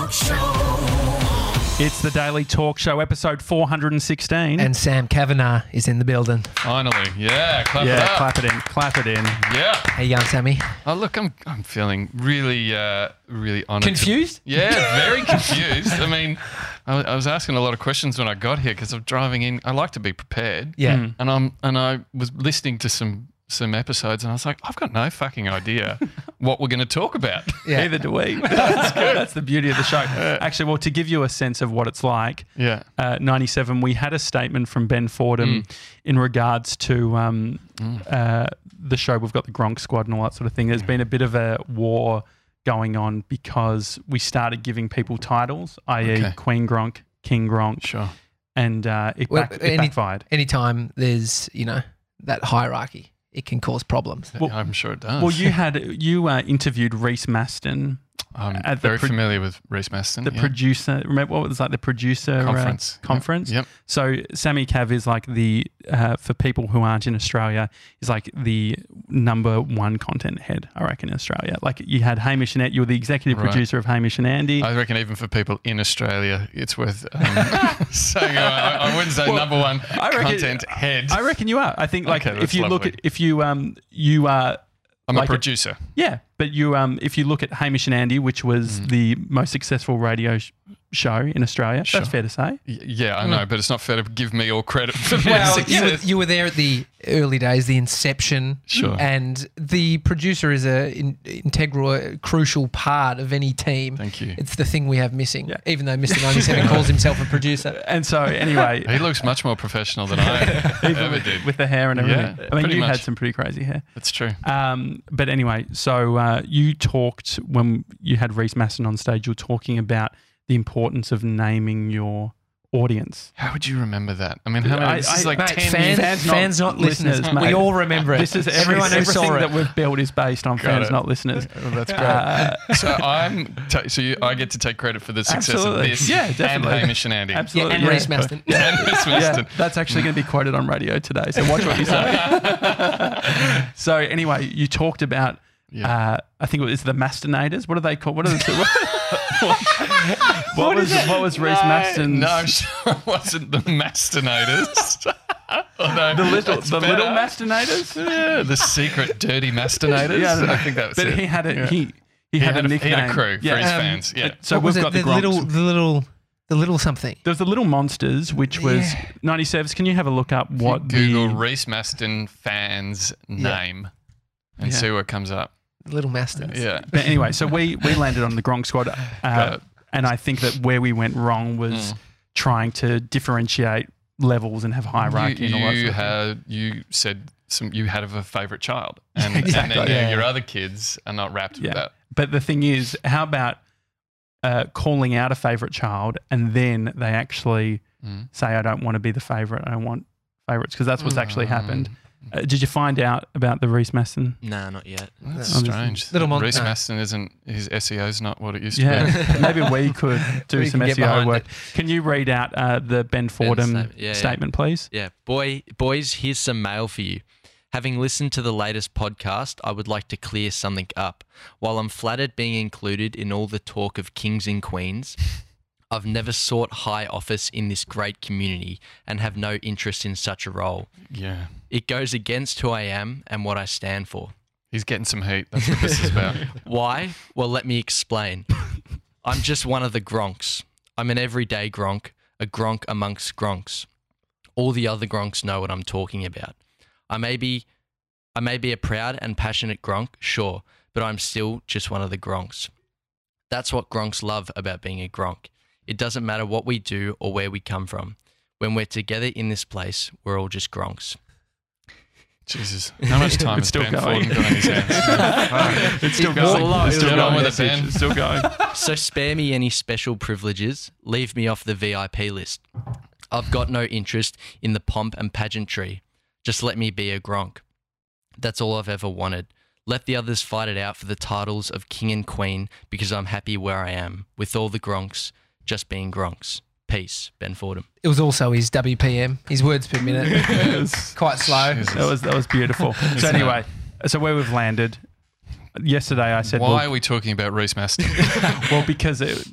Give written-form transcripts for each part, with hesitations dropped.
Talk Show. It's the Daily Talk Show, episode 416. And Sam Kavanagh is in the building. Finally, yeah, clap it up. Clap it in. Yeah. How you going, Sammy? Oh, look, I'm feeling really honoured. Confused? Very confused. I mean, I was asking a lot of questions when I got here because I'm driving in. I like to be prepared. Yeah. And I was listening to some episodes and I was like, I've got no fucking idea what we're going to talk about. Yeah. Neither do we. That's the beauty of the show. Actually, well, to give you a sense of what it's like, 97, we had a statement from Ben Fordham in regards to the show. We've got the Gronk Squad and all that sort of thing. There's been a bit of a war going on because we started giving people titles, i.e. Queen Gronk, King Gronk. Sure. And it backfired. Anytime there's, that hierarchy, it can cause problems. Well, I'm sure it does. Well, you interviewed Reese Maston. I'm very familiar with Reese Maston. The producer, remember what it was like, the producer conference? Yep. So Sammy Cav is like for people who aren't in Australia, is like the number one content head, I reckon, in Australia. Like you had Hamish and you were the executive producer of Hamish and Andy. I reckon even for people in Australia, it's worth saying I wouldn't say number one content head. I reckon you are. I think if you look at, you are. I'm a producer. Yeah, but if you look at Hamish and Andy, which was the most successful radio show in Australia, that's fair to say. Yeah, I know, but it's not fair to give me all credit for well, success. you were there at the early days, the inception. Sure. And the producer is an integral, crucial part of any team. Thank you. It's the thing we have missing, even though Mr. 97 calls himself a producer. And so, anyway. He looks much more professional than I ever did. With the hair and everything. Yeah, I mean, you had some pretty crazy hair. That's true. But anyway, so you talked, when you had Reese Maston on stage, you were talking about the importance of naming your audience. How would you remember that? I mean, how many? This is like 10 fans, not listeners. Mate. We all remember it. This is everything that we've built is based on fans, not listeners. Oh, that's great. So I get to take credit for the success of this. Yeah, definitely. And Hamish and Andy. Absolutely. And Reese Maston. And Reese Maston. That's actually going to be quoted on radio today. So watch what you say. So anyway, you talked about. I think it was the Mastonators. What are they called? What was Reese Maston's? No, I'm sure it wasn't the Mastonators. The little Mastonators? Yeah, the secret dirty Mastonators. Yeah, I think that was but it. he had a he had a nickname. He had a crew for his fans. Yeah. So we've got the little something. There was the Little Monsters, which was 97. Can you have a look up what Google Reese Maston fans name and see what comes up. Little Mastons. Yeah. But anyway, so we landed on the Gronk Squad, and I think that where we went wrong was trying to differentiate levels and have hierarchy and all that sort of thing. You said you had a favourite child, and, Exactly. and then your other kids are not wrapped with that. But the thing is, how about calling out a favourite child and then they actually say, I don't want to be the favourite, I don't want favourites, because that's what's actually happened. Did you find out about the Reese Maston? Nah, not yet. That's strange. Reese Maston isn't, his SEO's not what it used to be. Maybe we could do some SEO work. Can you read out the Ben Fordham statement, please? Yeah. Boys, here's some mail for you. Having listened to the latest podcast, I would like to clear something up. While I'm flattered being included in all the talk of kings and queens, I've never sought high office in this great community and have no interest in such a role. Yeah. It goes against who I am and what I stand for. He's getting some heat. That's what this is about. Why? Well, let me explain. I'm just one of the Gronks. I'm an everyday Gronk, a Gronk amongst Gronks. All the other Gronks know what I'm talking about. I may be a proud and passionate Gronk, sure, but I'm still just one of the Gronks. That's what Gronks love about being a Gronk. It doesn't matter what we do or where we come from. When we're together in this place, we're all just Gronks. Jesus, how much time has Ben Fordham got on his hands? It's still going. It's still going with it, Ben. It's still going. So spare me any special privileges. Leave me off the VIP list. I've got no interest in the pomp and pageantry. Just let me be a Gronk. That's all I've ever wanted. Let the others fight it out for the titles of King and Queen because I'm happy where I am, with all the Gronks just being Gronks. Peace, Ben Fordham. It was also his WPM, his words per minute. It was quite slow. That was beautiful. So anyway, so where we've landed, yesterday I said... Why are we talking about Reese Maston? Well, because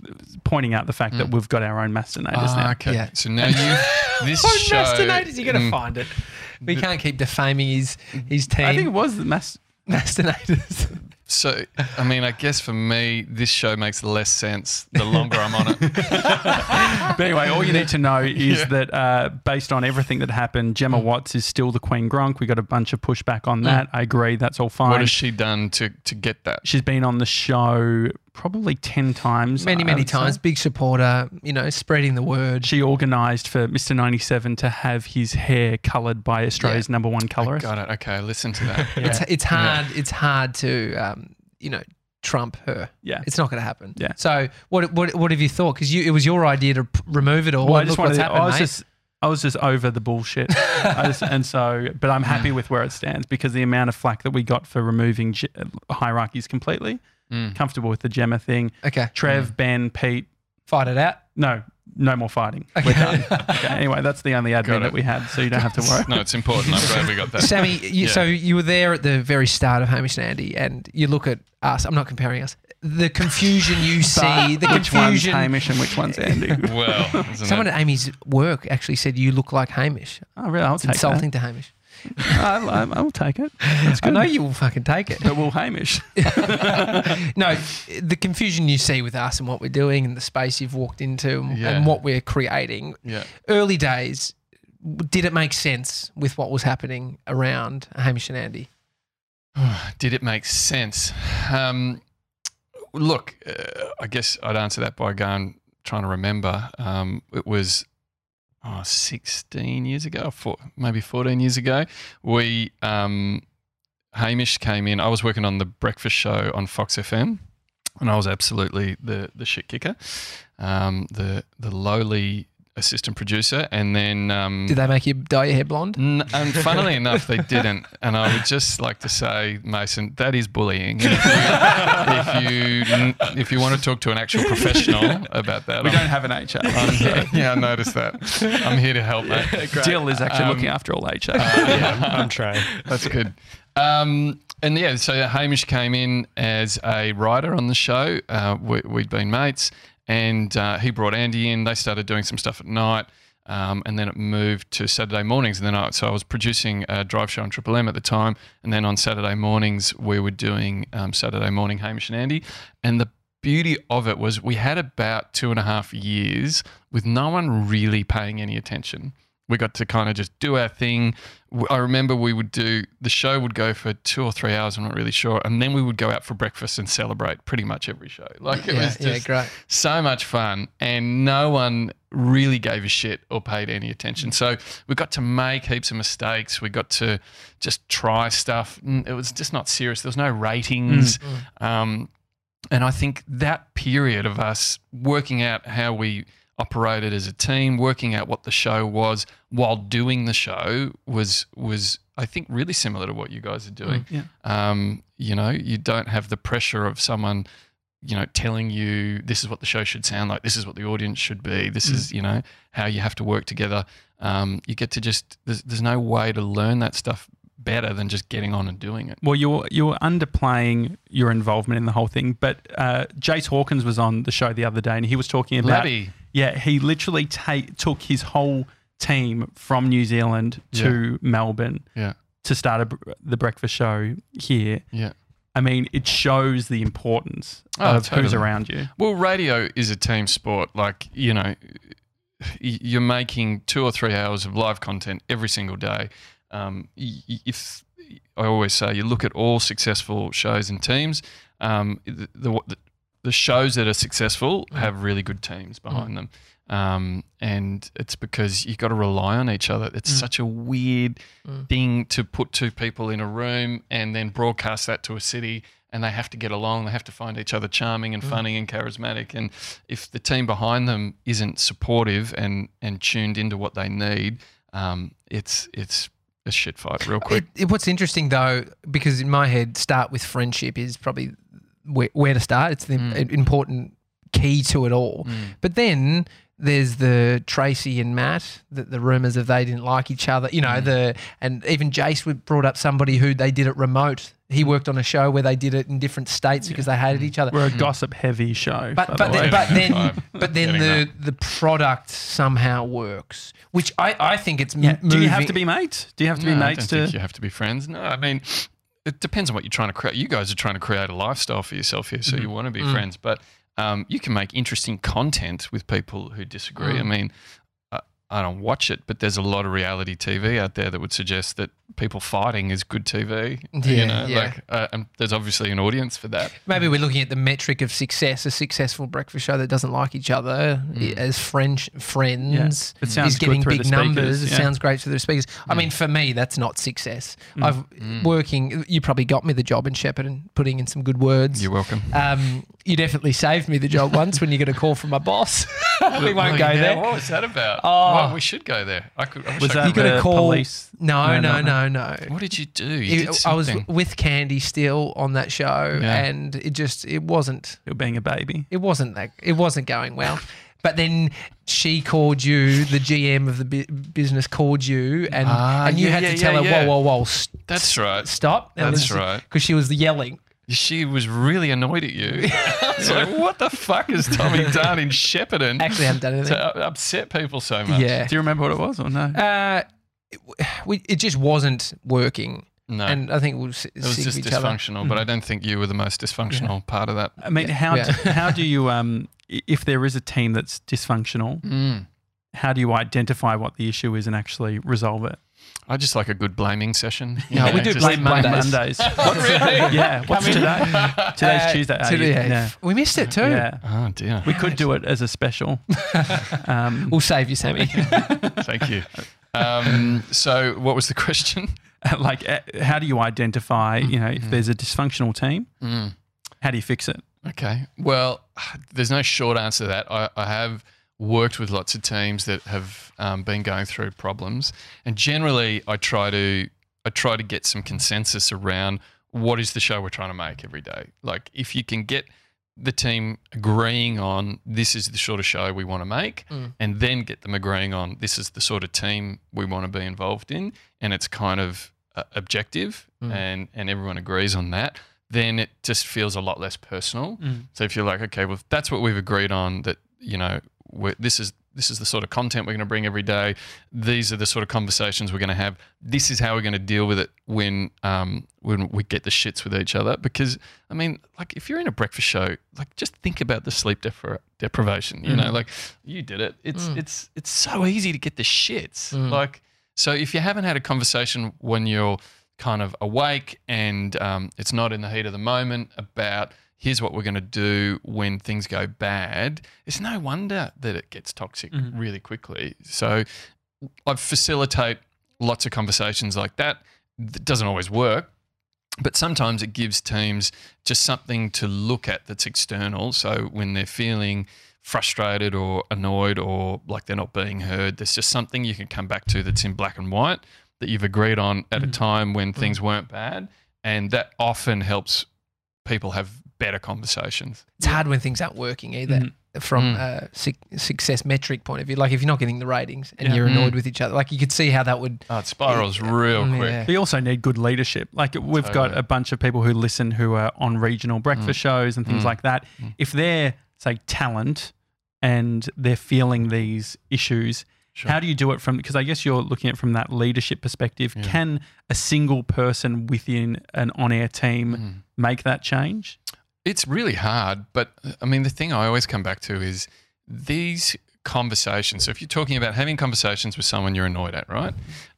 pointing out the fact that we've got our own Mastinators now. Okay. Yeah. So now this Oh, show. Mastinators, you're going to find it. We can't keep defaming his team. I think it was the Mastinators. So, I mean, I guess for me, this show makes less sense the longer I'm on it. But anyway, all you need to know is that based on everything that happened, Gemma Watts is still the Queen Gronk. We got a bunch of pushback on that. I agree. That's all fine. What has she done to get that? She's been on the show probably 10 times. Many times. Big supporter, spreading the word. She organised for Mr. 97 to have his hair coloured by Australia's number one colourist. Got it. Okay, listen to that. It's hard. It's hard to trump her. Yeah, it's not going to happen. Yeah. So what have you thought? Because it was your idea to remove it all. Well, and look what's happened, I was just over the bullshit, but I'm happy with where it stands because the amount of flack that we got for removing hierarchies completely. Comfortable with the Gemma thing. Okay. Trev, Ben, Pete. Fight it out. No more fighting. Okay. We're done. Okay. Anyway, that's the only admin that we had, so you don't have to worry. No, it's important. I'm glad we got that. Sammy, so you were there at the very start of Hamish and Andy, and you look at us. I'm not comparing us. The confusion you see, the which confusion. one's Hamish and which one's Andy? Well, someone at Amy's work actually said you look like Hamish. Oh, really? I'll It's take insulting to Hamish. I'll take it. That's I good. know you will fucking take it. But we'll Hamish. No, the confusion you see with us and what we're doing and the space you've walked into and what we're creating. Yeah. Early days, did it make sense with what was happening around Hamish and Andy? Did it make sense? Look, I guess I'd answer that by trying to remember. It was 16 years ago, maybe 14 years ago. Hamish came in. I was working on the breakfast show on Fox FM, and I was absolutely the shit kicker, the lowly assistant producer. And then did they make you dye your hair blonde? And funnily enough, they didn't. And I would just like to say, Mason, that is bullying. If you want to talk to an actual professional about that, We don't have an HR. I noticed that. I'm here to help, mate. Jill is actually looking after all HR. I'm trying. That's good. So Hamish came in as a writer on the show. We'd been mates. And he brought Andy in. They started doing some stuff at night, and then it moved to Saturday mornings. And then so I was producing a drive show on Triple M at the time, and then on Saturday mornings we were doing Saturday Morning Hamish and Andy. And the beauty of it was we had about 2.5 years with no one really paying any attention. We got to kind of just do our thing. I remember the show would go for 2 or 3 hours, I'm not really sure, and then we would go out for breakfast and celebrate pretty much every show. It was just great. So much fun, and no one really gave a shit or paid any attention. So we got to make heaps of mistakes. We got to just try stuff. It was just not serious. There was no ratings. And I think that period of us working out how we operated as a team, working out what the show was while doing the show was I think really similar to what you guys are doing. You don't have the pressure of someone, telling you this is what the show should sound like, this is what the audience should be, this is, how you have to work together. You get to just there's no way to learn that stuff better than just getting on and doing it. Well, you're underplaying your involvement in the whole thing, but Jace Hawkins was on the show the other day and he was talking about Labby. Yeah, he literally took his whole team from New Zealand to Melbourne to start the breakfast show here. Yeah. I mean, it shows the importance of who's around you. Well, radio is a team sport. You're making 2 or 3 hours of live content every single day. If I always say, you look at all successful shows and teams, the shows that are successful have really good teams behind them. And it's because you've got to rely on each other. It's such a weird thing to put 2 people in a room and then broadcast that to a city, and they have to get along. They have to find each other charming and funny and charismatic. And if the team behind them isn't supportive and tuned into what they need, it's a shit fight real quick. What's interesting though, because in my head, start with friendship is probably where to start. It's the important key to it all. But then there's the Tracy and Matt, the rumours of they didn't like each other, and even Jace brought up somebody who they did it remote He worked on a show where they did it in different states because they hated each other. We're a gossip-heavy show. But then the product somehow works, which I think it's moving. Do you have to be mates? Do you have to be No, mates I don't think you have to be friends. No, I mean, it depends on what you're trying to create. You guys are trying to create a lifestyle for yourself here, so you want to be friends. But you can make interesting content with people who disagree. I mean, I don't watch it, but there's a lot of reality TV out there that would suggest that people fighting is good TV. And there's obviously an audience for that. Maybe we're looking at the metric of success. A successful breakfast show that doesn't like each other as friends It sounds is getting good through big the numbers. speakers, It sounds great through the speakers. I mean, for me, that's not success. You probably got me the job in Shepparton, putting in some good words. You're welcome. You definitely saved me the job once when you got a call from my boss. We won't go there. What was that about? Oh. Well, we should go there. I wish Was I that You could. got a the call? police? No. What did you do? You did I was something. with Candy still on that show, Yeah. and it wasn't You're being a baby. it wasn't going well. But then she called you, the GM of the business called you, and you had to tell her, whoa, That's right. stop. That's right. Because she was yelling. She was really annoyed at you. It's like, what the fuck has Tommy done in Shepparton Actually, haven't done anything. to upset people so much? Yeah. Do you remember what it was or no? It just wasn't working. No. And I think we'll it was just dysfunctional, but I don't think you were the most dysfunctional part of that. I mean, how do you if there is a team that's dysfunctional, how do you identify what the issue is and actually resolve it? I just like a good blaming session. No, we do just- blame Mondays. Yeah. What's today? Today's Tuesday. Today, we missed it too. Yeah. Oh dear. We could do it as a special. We'll save you, Sammy. Thank you. So what was the question? How do you identify, if there's a dysfunctional team, how do you fix it? Okay. Well, there's no short answer to that. I have worked with lots of teams that have been going through problems, and generally I try to get some consensus around what is the show we're trying to make every day. Like if you can get the team agreeing on this is the sort of show we want to make, and then get them agreeing on this is the sort of team we want to be involved in, and it's kind of objective and everyone agrees on that, then it just feels a lot less personal. So if you're like, okay, well, if that's what we've agreed on, that, this is the sort of content we're going to bring every day. These are the sort of conversations we're going to have. This is how we're going to deal with it when we get the shits with each other. Because, I mean, like if you're in a breakfast show, like just think about the sleep deprivation. Like you did it. It's so easy to get the shits. Like, so if you haven't had a conversation when you're kind of awake and it's not in the heat of the moment about here's what we're going to do when things go bad, it's no wonder that it gets toxic really quickly. So I facilitate lots of conversations like that. It doesn't always work, but sometimes it gives teams just something to look at that's external. So when they're feeling frustrated or annoyed or like they're not being heard, there's just something you can come back to that's in black and white that you've agreed on at a time when things weren't bad. And that often helps people have better conversations. It's hard when things aren't working either from a success metric point of view. Like if you're not getting the ratings and you're annoyed with each other, like you could see how that would... Oh, it spirals real quick. Yeah. We also need good leadership. Like we've got a bunch of people who listen who are on regional breakfast shows and things like that. If they're, say, talent and they're feeling these issues, how do you do it from, because I guess you're looking at it from that leadership perspective. Yeah. Can a single person within an on-air team make that change? It's really hard, but I mean, the thing I always come back to is these conversations. So if you're talking about having conversations with someone you're annoyed at, right?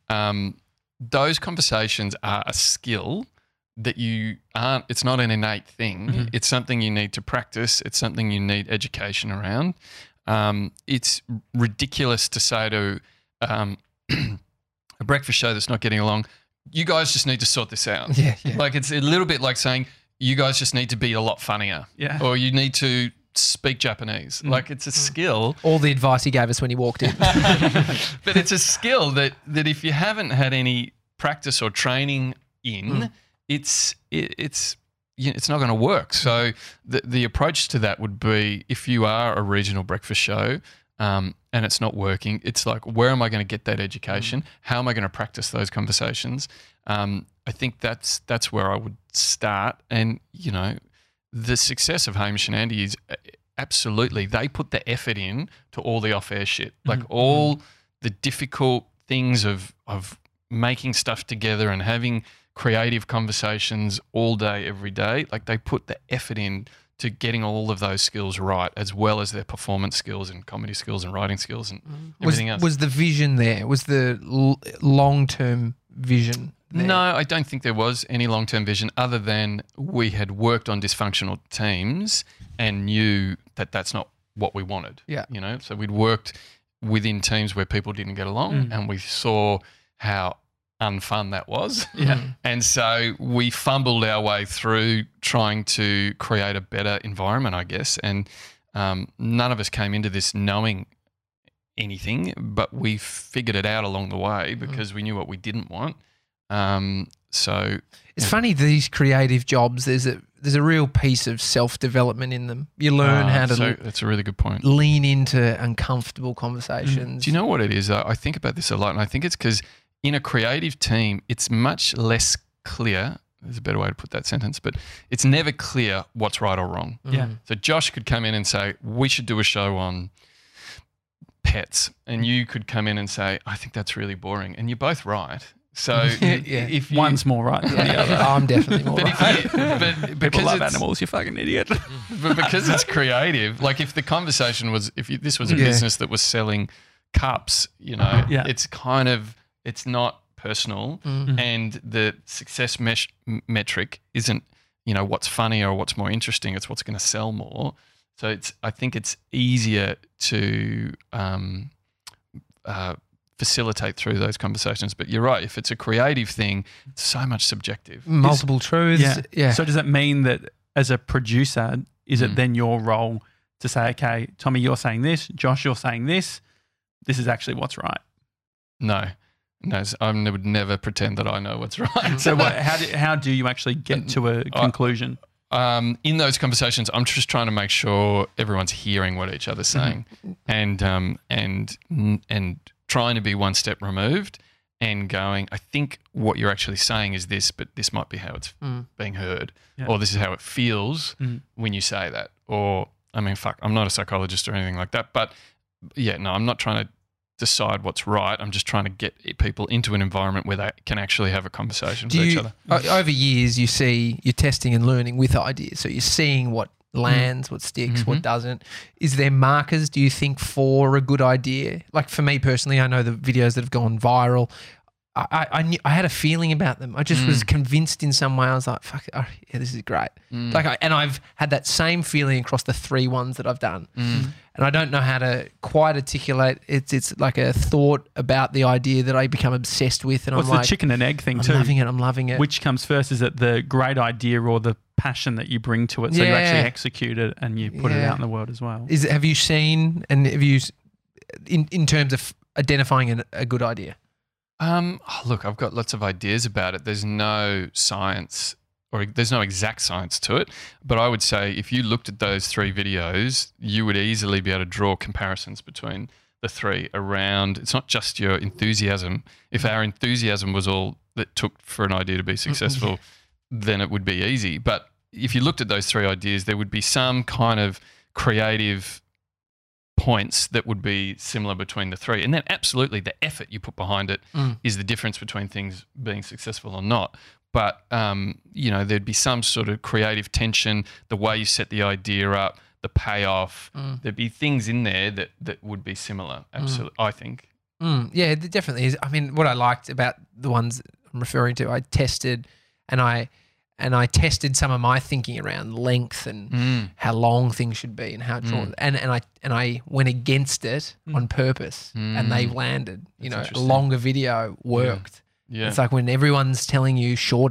Those conversations are a skill that it's not an innate thing. It's something you need to practice. It's something you need education around. It's ridiculous to say to a breakfast show that's not getting along, you guys just need to sort this out. Yeah. Like it's a little bit like saying you guys just need to be a lot funnier. Yeah. Or you need to speak Japanese. Like it's a skill. All the advice he gave us when he walked in. But it's a skill that if you haven't had any practice or training in, it's not going to work. So the approach to that would be, if you are a regional breakfast show and it's not working, it's like, where am I going to get that education? How am I going to practice those conversations? I think that's where I would start. And, you know, the success of Hamish and Andy is absolutely, they put the effort in to all the off-air shit. Like all the difficult things of making stuff together and having creative conversations all day, every day. Like they put the effort in to getting all of those skills right, as well as their performance skills and comedy skills and writing skills and everything else. Was the vision there? Was the long-term vision there? No, I don't think there was any long-term vision other than we had worked on dysfunctional teams and knew that that's not what we wanted. Yeah. You know, so we'd worked within teams where people didn't get along and we saw how unfun that was. Yeah. And so we fumbled our way through trying to create a better environment, I guess. And none of us came into this knowing anything, but we figured it out along the way because we knew what we didn't want. So it's funny, these creative jobs, there's a real piece of self-development in them. You learn how to that's a really good point. Lean into uncomfortable conversations. Do you know what it is? I think about this a lot, and I think it's because in a creative team, it's much less clear. There's a better way to put that sentence, but it's never clear what's right or wrong. Yeah. So Josh could come in and say, we should do a show on pets. And you could come in and say, I think that's really boring. And you're both right. So if you, one's more right than the other. I'm definitely more but right. but People because love it's- animals, you fucking idiot. But because it's creative, like if the conversation was, this was a business that was selling cups, you know, it's kind of, it's not personal, and the success metric isn't, you know, what's funny or what's more interesting. It's what's going to sell more. So I think it's easier to facilitate through those conversations. But you're right. If it's a creative thing, it's so much subjective. Multiple truths. Yeah. So does that mean that as a producer, is it then your role to say, okay, Tommy, you're saying this, Josh, you're saying this. This is actually what's right. No, I would never pretend that I know what's right. So how do you actually get to a conclusion? In those conversations, I'm just trying to make sure everyone's hearing what each other's saying, and trying to be one step removed and going, I think what you're actually saying is this, but this might be how it's being heard, or this is how it feels when you say that. Or, I mean, I'm not a psychologist or anything like that, but I'm not trying to decide what's right. I'm just trying to get people into an environment where they can actually have a conversation with each other. Over years, you're testing and learning with ideas. So you're seeing what lands, what sticks, what doesn't. Is there markers, do you think, for a good idea? Like for me personally, I know the videos that have gone viral, I had a feeling about them. I just was convinced in some way. I was like, fuck, this is great. And I've had that same feeling across the 3 ones that I've done. And I don't know how to quite articulate. It's like a thought about the idea that I become obsessed with. And What's I'm like, the chicken and egg thing I'm too? I'm loving it. Which comes first? Is it the great idea or the passion that you bring to it? So you actually execute it and you put it out in the world as well. Have you seen, and have you, in terms of identifying a good idea? Look, I've got lots of ideas about it. There's no science or there's no exact science to it, but I would say if you looked at those 3 videos, you would easily be able to draw comparisons between the 3 around. It's not just your enthusiasm. If our enthusiasm was all that took for an idea to be successful, then it would be easy. But if you looked at those 3 ideas, there would be some kind of creative points that would be similar between the 3. And then absolutely the effort you put behind it is the difference between things being successful or not. But, you know, there'd be some sort of creative tension, the way you set the idea up, the payoff. There'd be things in there that would be similar, absolutely, I think. Yeah, it definitely is. I mean, what I liked about the ones I'm referring to, I tested and I tested some of my thinking around length and how long things should be and how drawn. And I went against it on purpose, and they landed. You know, a longer video worked. Yeah. It's like when everyone's telling you shorter.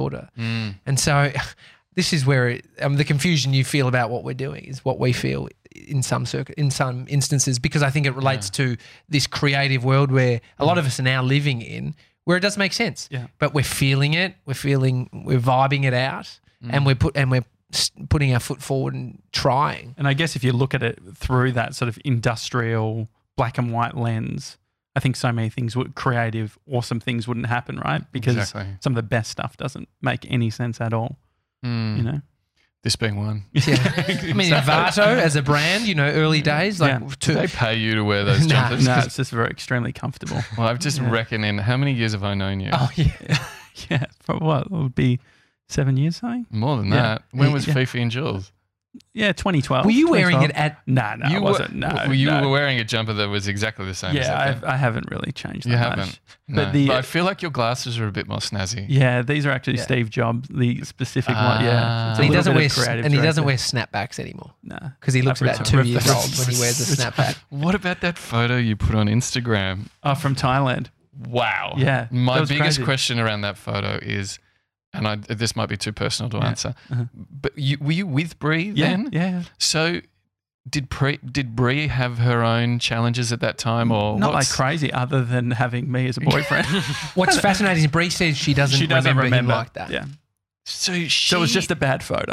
And so this is where the confusion you feel about what we're doing is what we feel in some instances, because I think it relates to this creative world where a lot of us are now living in, where it does make sense. Yeah. But we're feeling it, we're vibing it out, and we're putting our foot forward and trying. And I guess if you look at it through that sort of industrial black and white lens, I think so many things, creative, awesome things wouldn't happen, right? Because Exactly. some of the best stuff doesn't make any sense at all, you know? This being one. Yeah. I mean, Vato as a brand, early days, like Yeah. Do they pay you to wear those Nah. jumpers? No, it's just very extremely comfortable. Well, I've just reckoned in how many years have I known you? oh yeah. Yeah, for what? It would be 7 years, something? More than Yeah. that. When was Yeah. Fifi and Jules? Yeah, 2012. Were you wearing 2012. it at? No, I wasn't. No, you no. were wearing a jumper that was exactly the same. as Yeah, that. I haven't really changed that You much. haven't. No. But the- But I feel like your glasses are a bit more snazzy. Yeah, these are actually Yeah. Steve Jobs, the specific one. Yeah, It's a And he little doesn't bit wear of creative and he doesn't direction. wear snapbacks anymore Nah, because he looks I've about returned- 2 years old when he wears a snapback. What about that photo you put on Instagram? Oh, from Thailand. Wow. Yeah, My that was biggest crazy. question around that photo is, and this might be too personal to answer, but were you with Brie Yeah, then? yeah. So did Brie have her own challenges at that time, or Not like what's- crazy, other than having me as a boyfriend. What's fascinating is Bree says she doesn't remember him like that. Yeah. So So it was just a bad photo.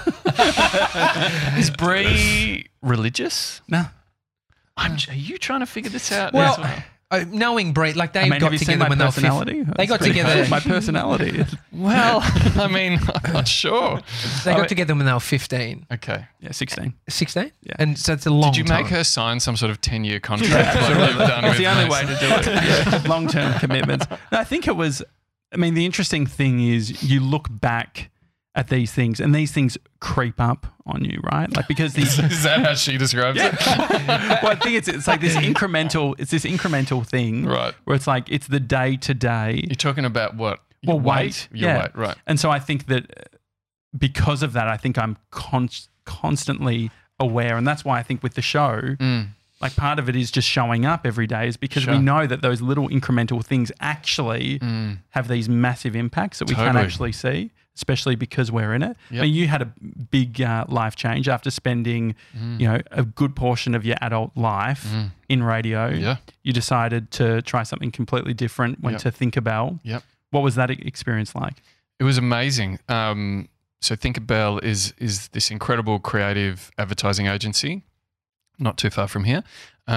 Is Brie religious? No. Are you trying to figure this out? Well, as well? knowing Bree, like they I mean, got have you seen together my when they were 15. personality? They got That's pretty together- cool. My personality. Well, I mean, I'm not sure. They got together when they were 15, Okay. Yeah, 16. 16? Yeah. And so it's a long Did you time. make her sign some sort of 10-year contract like you've done It's with the only way Mason? to do it. Yeah. Long-term commitments. No, I think it was, the interesting thing is you look back at these things and these things creep up on you, right? Like because these... Is that how she describes it? Well, I think it's like this incremental thing, Right. where it's like it's the day to day. You're talking about what? Well, Your weight, Your yeah. weight, right. And so I think that because of that, I think I'm constantly aware, and that's why I think with the show, like part of it is just showing up every day, is because we Sure. know that those little incremental things actually have these massive impacts that we can't Totally. actually see, especially because we're in it. Yep. I mean, you had a big life change after spending, a good portion of your adult life in radio. Yeah. You decided to try something completely different, went Yep. to Tinkerbell. Yep. What was that experience like? It was amazing. So Tinkerbell is this incredible creative advertising agency, not too far from here.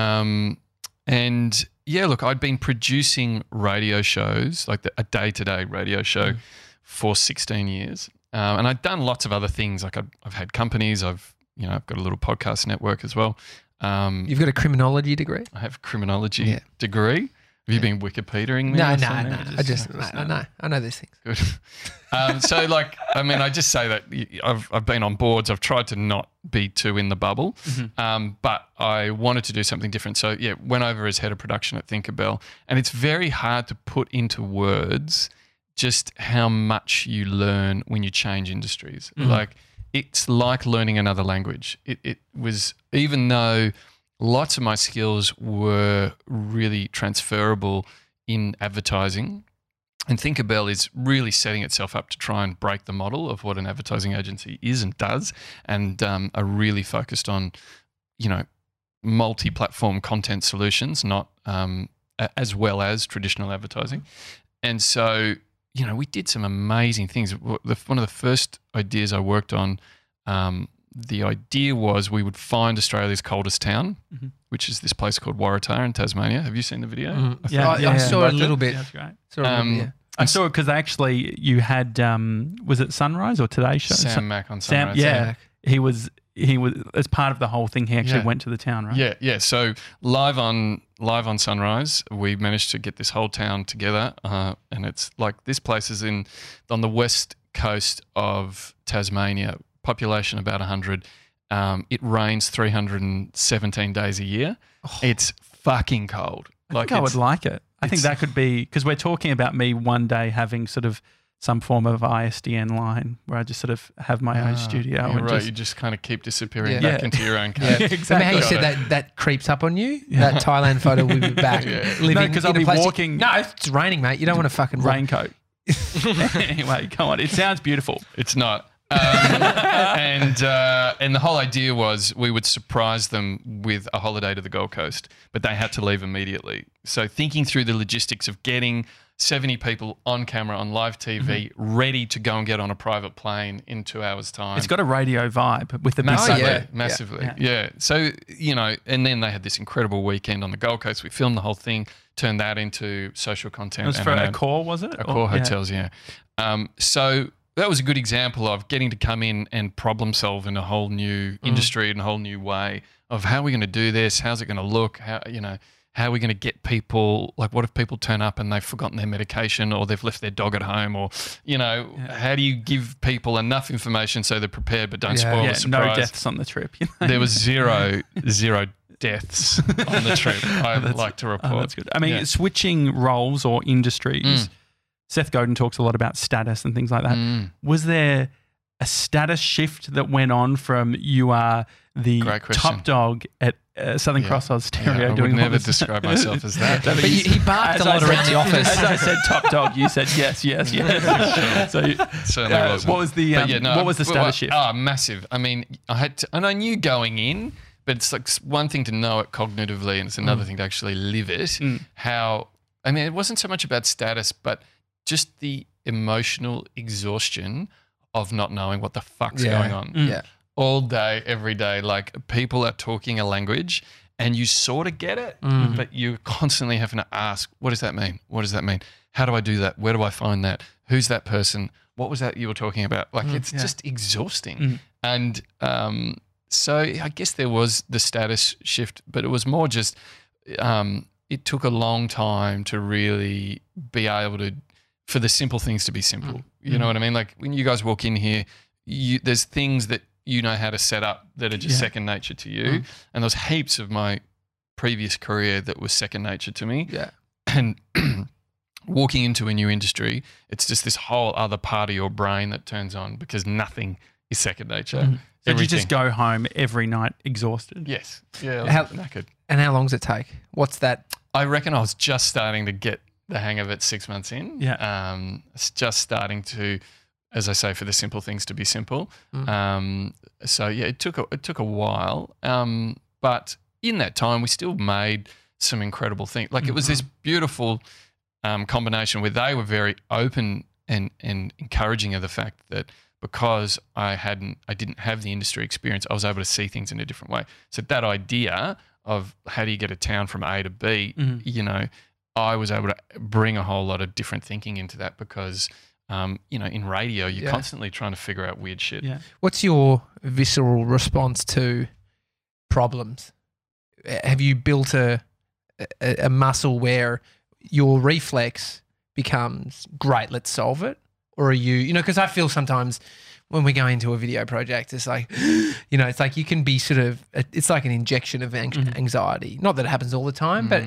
And yeah, look, I'd been producing radio shows, like a day-to-day radio show for 16 years. And I'd done lots of other things. Like I've had companies, I've got a little podcast network as well. You've got a criminology degree? I have a criminology degree. Have you been Wikipediaing me? No. or something? I know these things. Good. I just say that I've been on boards. I've tried to not be too in the bubble, but I wanted to do something different. So yeah, went over as head of production at Tinkerbell, and it's very hard to put into words just how much you learn when you change industries. Like it's like learning another language. It was, even though lots of my skills were really transferable in advertising, and Tinkerbell is really setting itself up to try and break the model of what an advertising agency is and does, and are really focused on, multi-platform content solutions, not as well as traditional advertising. And so, we did some amazing things. One of the first ideas I worked on, the idea was we would find Australia's coldest town, which is this place called Waratah in Tasmania. Have you seen the video? I saw a little bit. Yeah, that's great. Yeah. I saw it because actually you had, was it Sunrise or Today Show? Sam Mack on Sam, Sunrise. yeah. He was as part of the whole thing. He actually went to the town, right? Yeah. So live on Sunrise, we managed to get this whole town together, and it's like this place is on the west coast of Tasmania. Population about 100. It rains 317 days a year. It's fucking cold. I think I would like it. I think that could be, because we're talking about me one day having sort of some form of ISDN line where I just sort of have my own studio. Yeah, and right. You just kind of keep disappearing Yeah. back into your own cave. Yeah. Exactly. Remember how you said that creeps up on you? That Thailand photo will be back. Living No, 'cause I'll in a be place- walking- No, it's raining, mate. You don't want to fucking Raincoat. Anyway, come on. It sounds beautiful. It's not. And the whole idea was we would surprise them with a holiday to the Gold Coast, but they had to leave immediately. So thinking through the logistics of getting 70 people on camera on live TV ready to go and get on a private plane in 2 hours' time. It's got a radio vibe with the big Massively. Yeah. Yeah. So, you know, and then they had this incredible weekend on the Gold Coast. We filmed the whole thing, turned that into social content. It was for Accor, was it? Accor Hotels, yeah. So that was a good example of getting to come in and problem solve in a whole new industry and a whole new way of how are we going to do this? How's it going to look? How are we going to get people, like what if people turn up and they've forgotten their medication or they've left their dog at home or, how do you give people enough information so they're prepared but don't spoil the surprise? No deaths on the trip. There was zero deaths on the trip, I'd like to report. That's good. I mean, switching roles or industries, Seth Godin talks a lot about status and things like that. Was there a status shift that went on from you are the top dog at Southern Cross Austereo I doing would never this? describe myself as that. But he barked a lot around the office. As I said top dog, you said yes. So certainly wasn't. What was the status shift? Oh, massive. I mean, and I knew going in, but it's like one thing to know it cognitively and it's another thing to actually live it. It wasn't so much about status, but just the emotional exhaustion of not knowing what the fuck's going on. Yeah. All day, every day, like people are talking a language and you sort of get it, but you're constantly having to ask, what does that mean? What does that mean? How do I do that? Where do I find that? Who's that person? What was that you were talking about? Like it's just exhausting. And so I guess there was the status shift, but it was more just it took a long time to really be able to, for the simple things to be simple. You know what I mean? Like when you guys walk in here, there's things that you know how to set up that are just second nature to you. And there's heaps of my previous career that was second nature to me. Yeah. And walking into a new industry, it's just this whole other part of your brain that turns on because nothing is second nature. Did you just go home every night exhausted? Yes. Yeah. Knackered. And how long does it take? What's that? I reckon I was just starting to get the hang of it 6 months in. Yeah. It's just starting to, as I say, for the simple things to be simple. So yeah, it took a while. But in that time, we still made some incredible things. Like it was this beautiful combination where they were very open and encouraging of the fact that because I didn't have the industry experience, I was able to see things in a different way. So that idea of how do you get a town from A to B, I was able to bring a whole lot of different thinking into that because, in radio, you're constantly trying to figure out weird shit. Yeah. What's your visceral response to problems? Have you built a muscle where your reflex becomes, great, let's solve it? Or are you, because I feel sometimes when we go into a video project, it's like, it's like you can be it's like an injection of anxiety. Not that it happens all the time, but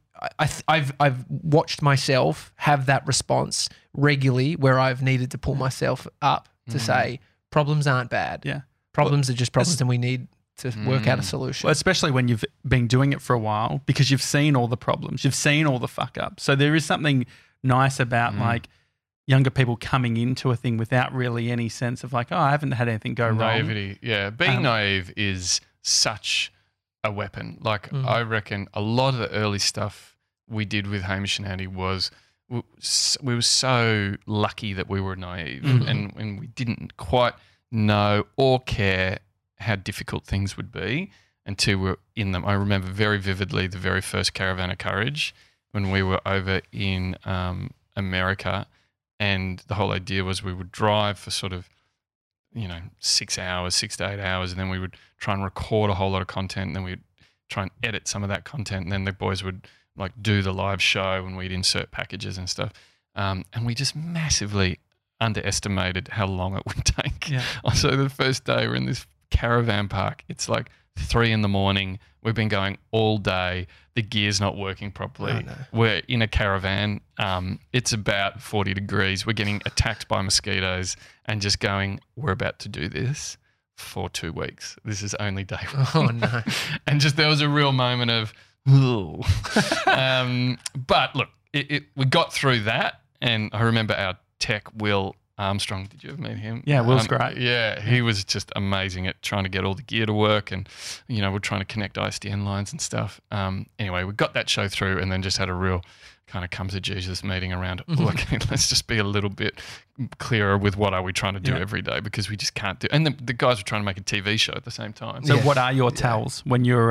I've watched myself have that response regularly where I've needed to pull myself up to say problems aren't bad. Yeah. Problems are just problems and we need to work out a solution. Well, especially when you've been doing it for a while because you've seen all the problems, you've seen all the fuck ups. So there is something nice about like younger people coming into a thing without really any sense of like, I haven't had anything go wrong. Naivety, yeah. Being naive is such a weapon. Like I reckon a lot of the early stuff we did with Hamish and Andy was we were so lucky that we were naive and we didn't quite know or care how difficult things would be until we were in them. I remember very vividly the very first Caravan of Courage when we were over in America, and the whole idea was we would drive for sort of 6 to 8 hours, and then we would try and record a whole lot of content, and then we'd try and edit some of that content, and then the boys would like do the live show and we'd insert packages and stuff. And we just massively underestimated how long it would take. Yeah. So the first day we're in this caravan park, it's like 3 a.m. We've been going all day. The gear's not working properly. Oh, no. We're in a caravan. It's about 40 degrees. We're getting attacked by mosquitoes and just going, we're about to do this for 2 weeks. This is only day 1. Oh, no. And just there was a real moment of, ooh. But look, we got through that. And I remember our tech, Will, Armstrong. Did you ever meet him? Yeah, Will's great. Yeah, he was just amazing at trying to get all the gear to work, and we're trying to connect ISDN lines and stuff. Anyway, we got that show through, and then just had a real kind of come to Jesus meeting around. Okay, let's just be a little bit clearer with what are we trying to do every day, because we just can't do. And the guys were trying to make a TV show at the same time. So, what are your tells when you're,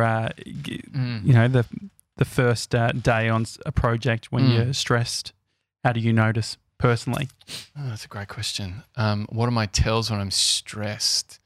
the first day on a project when you're stressed? How do you notice personally? Oh, that's a great question. What are my tells when I'm stressed?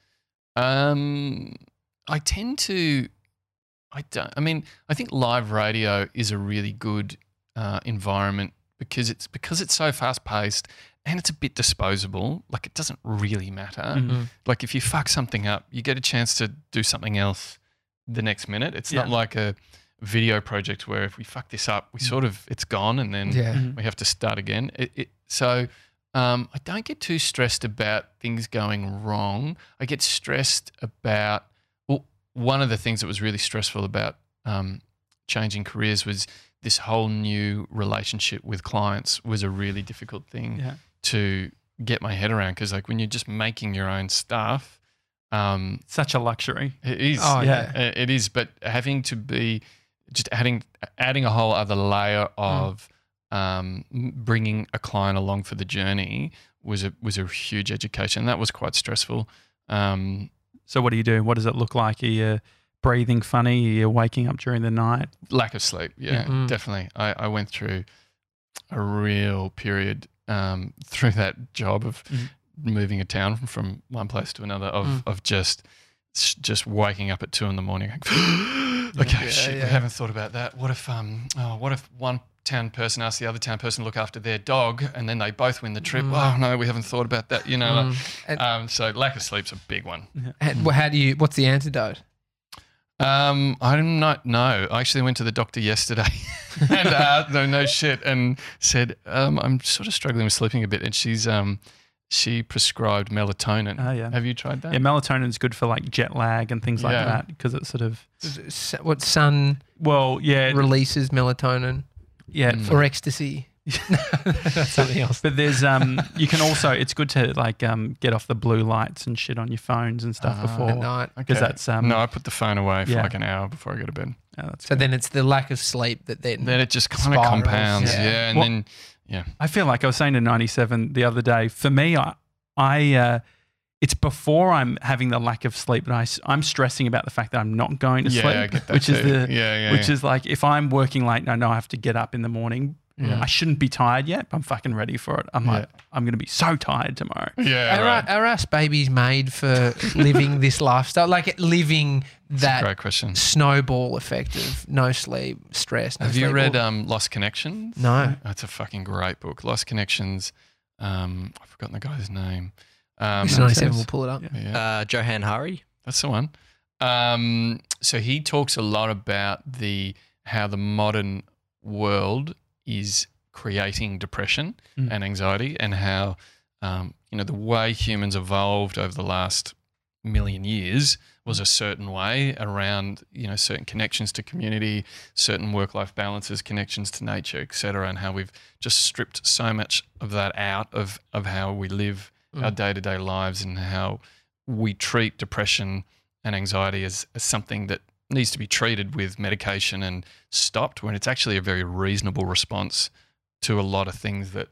I tend to. I think live radio is a really good environment because it's so fast paced and it's a bit disposable. Like, it doesn't really matter. Mm-hmm. Like, if you fuck something up, you get a chance to do something else the next minute. It's not like a video project where if we fuck this up, we sort of, it's gone, and then we have to start again. So I don't get too stressed about things going wrong. I get stressed about, one of the things that was really stressful about changing careers was this whole new relationship with clients was a really difficult thing to get my head around, because like when you're just making your own stuff, such a luxury. it is. Oh, yeah. It is. But having to be just adding a whole other layer of bringing a client along for the journey was a huge education. That was quite stressful. So what do you do? What does it look like? Are you breathing funny? Are you waking up during the night? Lack of sleep. Yeah, definitely. I went through a real period through that job of moving a town from one place to another of just waking up at 2 a.m. going, okay, we haven't thought about that. What if one town person asks the other town person to look after their dog, and then they both win the trip? Oh no, we haven't thought about that. So lack of sleep's a big one. And what's the antidote? I do not know. I actually went to the doctor yesterday and no shit, and said I'm sort of struggling with sleeping a bit, and she prescribed melatonin. Oh, yeah. Have you tried that? Yeah, melatonin's good for like jet lag and things like that, because it's sort of What sun releases melatonin? Yeah, or ecstasy. That's something else. But there's you can also, it's good to like get off the blue lights and shit on your phones and stuff before at night, because that's no, I put the phone away for like an hour before I go to bed. Oh, so then it's the lack of sleep that then it just kind of compounds. And I feel like I was saying to 97 the other day, for me, I it's before I'm having the lack of sleep, but I'm stressing about the fact that I'm not going to sleep, I get that which too. Is like if I'm working late, I know I have to get up in the morning. I shouldn't be tired yet, but I'm fucking ready for it. I'm like, I'm going to be so tired tomorrow. Are us babies made for living this lifestyle? Like living that great question. Snowball effect of no sleep, stress. Have you read Lost Connections? No. It's a fucking great book. Lost Connections. I've forgotten the guy's name. 97 will pull it up. Johann Hari. That's the one. So he talks a lot about how the modern world is creating depression and anxiety, and how the way humans evolved over the last million years was a certain way around certain connections to community, certain work-life balances, connections to nature, etc., and how we've just stripped so much of that out of how we live our day-to-day lives, and how we treat depression and anxiety as something that needs to be treated with medication and stopped, when it's actually a very reasonable response to a lot of things that,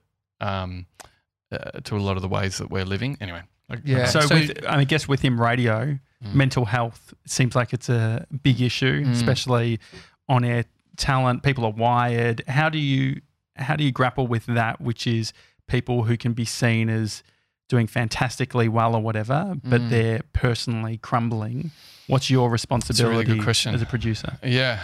to a lot of the ways that we're living. Anyway. So I guess within radio, mental health seems like it's a big issue, especially on air talent. People are wired. How do you grapple with that, which is people who can be seen as doing fantastically well or whatever, but they're personally crumbling? What's your responsibility That's a really good question. As a producer? Yeah.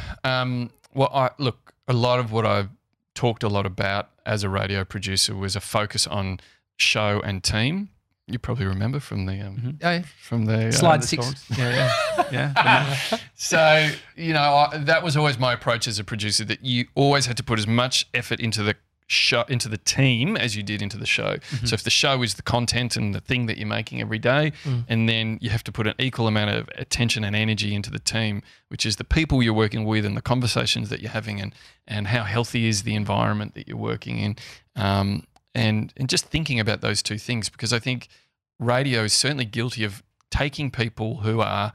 Look, a lot of what I've talked a lot about as a radio producer was a focus on show and team. You probably remember from the from the slide 6. Yeah. So that was always my approach as a producer, that you always had to put as much effort into the show, into the team, as you did into the show. So if the show is the content and the thing that you're making every day, and then you have to put an equal amount of attention and energy into the team, which is the people you're working with and the conversations that you're having, and how healthy is the environment that you're working in. and just thinking about those two things, because I think radio is certainly guilty of taking people who are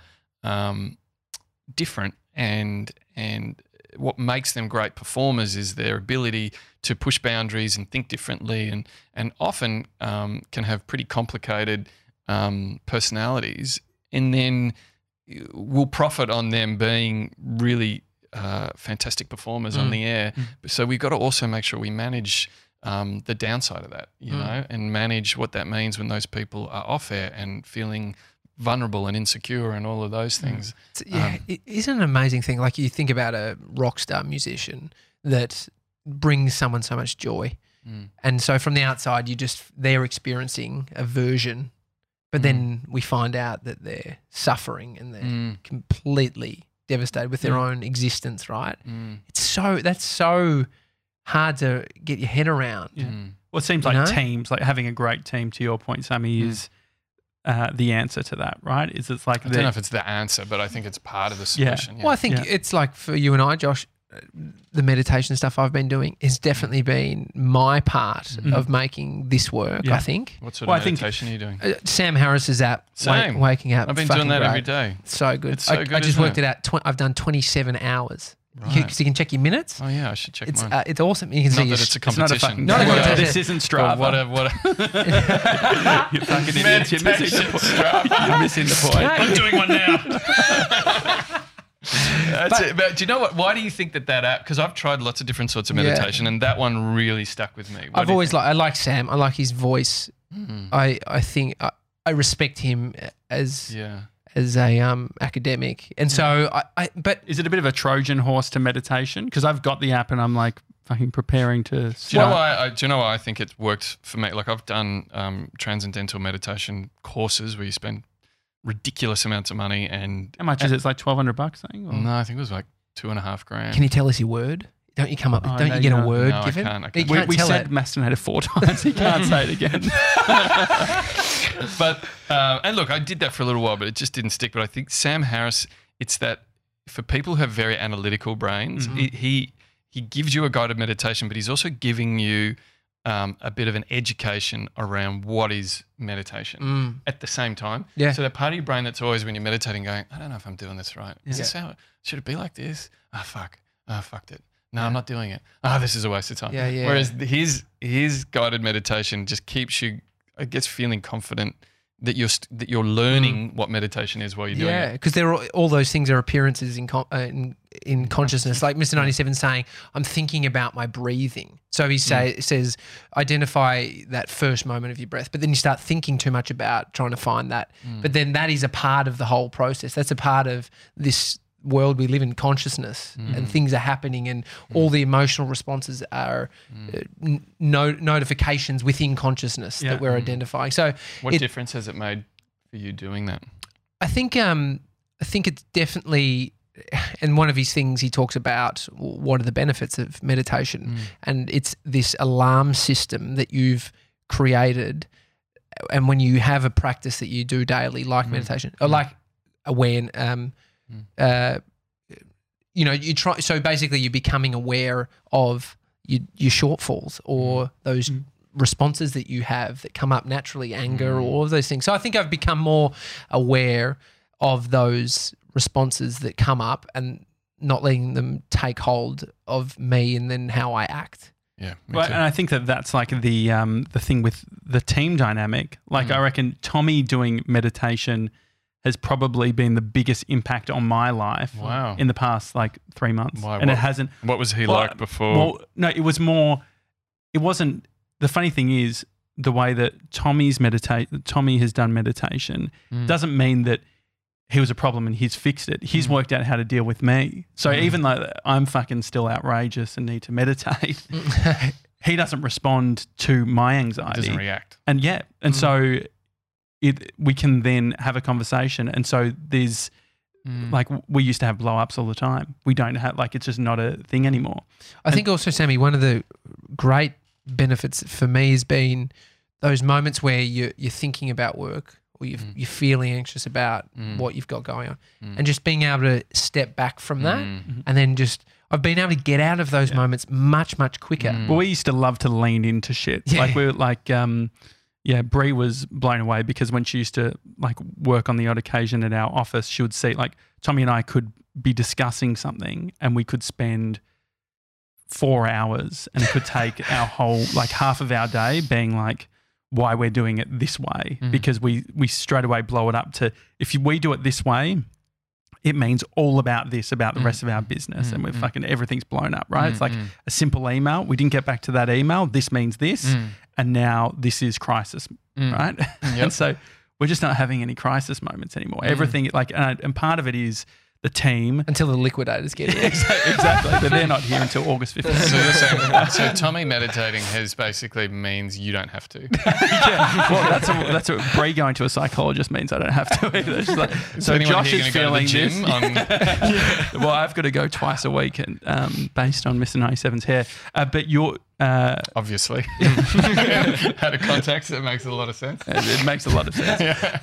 different, and what makes them great performers is their ability to push boundaries and think differently, and often can have pretty complicated personalities, and then we'll profit on them being really fantastic performers on the air. So we've got to also make sure we manage the downside of that, you know, and manage what that means when those people are off air and feeling vulnerable and insecure and all of those things. It isn't an amazing thing. Like, you think about a rock star musician that brings someone so much joy. And so from the outside, they're experiencing a version, but then we find out that they're suffering and they're completely devastated with their own existence, right? That's so hard to get your head around. Well, it seems like teams, like having a great team, to your point, Sammy, is the answer to that, right? It's like I don't know if it's the answer, but I think it's part of the solution. Well, I think it's like for you and I, Josh, the meditation stuff I've been doing has definitely been my part of making this work, I think. What sort of meditation are you doing? Sam Harris's app, Same. Waking Up. I've been doing that every day. It's so good. It's so good, I just worked it out. I've done 27 hours. Because you can check your minutes. Oh, yeah, I should check mine. It's awesome. You can see Not that it's a competition. not a competition. This isn't Strava. What You fucking idiots. You're missing the point. You're missing the point. I'm doing one now. That's it. But do you know what? Why do you think that app? Because I've tried lots of different sorts of meditation, and that one really stuck with me. I've always I like Sam. I like his voice. I think I respect him as a academic, and so but is it a bit of a Trojan horse to meditation? Because I've got the app and I'm like fucking preparing to start. Do you know why I think it worked for me? Like, I've done transcendental meditation courses where you spend ridiculous amounts of money, and how much is it? It's like $1,200, I think. No, I think it was like $2,500. Can you tell us your word? Don't you come up? Don't you get a word given? I can't. We said Mastinator 4 times. He can't say it again. But and look, I did that for a little while, but it just didn't stick. But I think Sam Harris, it's that for people who have very analytical brains, he gives you a guided meditation, but he's also giving you a bit of an education around what is meditation at the same time. Yeah. So that part of your brain that's always when you're meditating going, I don't know if I'm doing this right. Is this how should it be like this? Fuck. I fucked it. No, I'm not doing it. This is a waste of time. Yeah. Whereas his guided meditation just keeps you, I guess, feeling confident that you're learning what meditation is while you're doing it. Yeah, because all those things are appearances in consciousness. Like Mr. 97 saying, I'm thinking about my breathing. So he says, identify that first moment of your breath, but then you start thinking too much about trying to find that. But then that is a part of the whole process. That's a part of this world we live in, consciousness, and things are happening, and all the emotional responses are notifications within consciousness that we're identifying. So what difference has it made for you doing that? I think it's definitely, and one of his things he talks about, what are the benefits of meditation, and it's this alarm system that you've created, and when you have a practice that you do daily, like meditation or like awareness. You try. So basically, you're becoming aware of your shortfalls or those responses that you have that come up naturally, anger, or all of those things. So I think I've become more aware of those responses that come up and not letting them take hold of me and then how I act. Yeah, and I think that's like the thing with the team dynamic. Like I reckon Tommy doing meditation has probably been the biggest impact on my life in the past 3 months. Why? And it hasn't. What was he like before? Well, no, it was more. It wasn't. The funny thing is the way that Tommy has done meditation doesn't mean that he was a problem and he's fixed it. He's worked out how to deal with me. So even though I'm fucking still outrageous and need to meditate, he doesn't respond to my anxiety. He doesn't react. And so we can then have a conversation. And so there's we used to have blow-ups all the time. We don't have, it's just not a thing anymore. I think also, Sammy, one of the great benefits for me has been those moments where you're thinking about work or you're feeling anxious about what you've got going on, and just being able to step back from that and then just I've been able to get out of those moments much, much quicker. Well, we used to love to lean into shit. Yeah. Like we were like, Brie was blown away because when she used to like work on the odd occasion at our office, she would see like Tommy and I could be discussing something and we could spend 4 hours and it could take our whole, like half of our day being like, why we're doing it this way, because we straight away blow it up to, if we do it this way, it means all about this, about the rest of our business, and we're fucking, everything's blown up, right? It's like a simple email. We didn't get back to that email. This means this, and now this is crisis, right? And so we're just not having any crisis moments anymore. Everything, like, and part of it is the team. Until the liquidators get here. Exactly, but they're not here until August 15th. So you're saying, so Tommy meditating has basically means you don't have to. Yeah, well, that's what Brie going to a psychologist means. I don't have to either. She's like, so Josh is feeling this. Well, I've got to go twice a week, and based on Mr. 97's hair. But you're obviously out of context, it makes a lot of sense. It makes a lot of sense.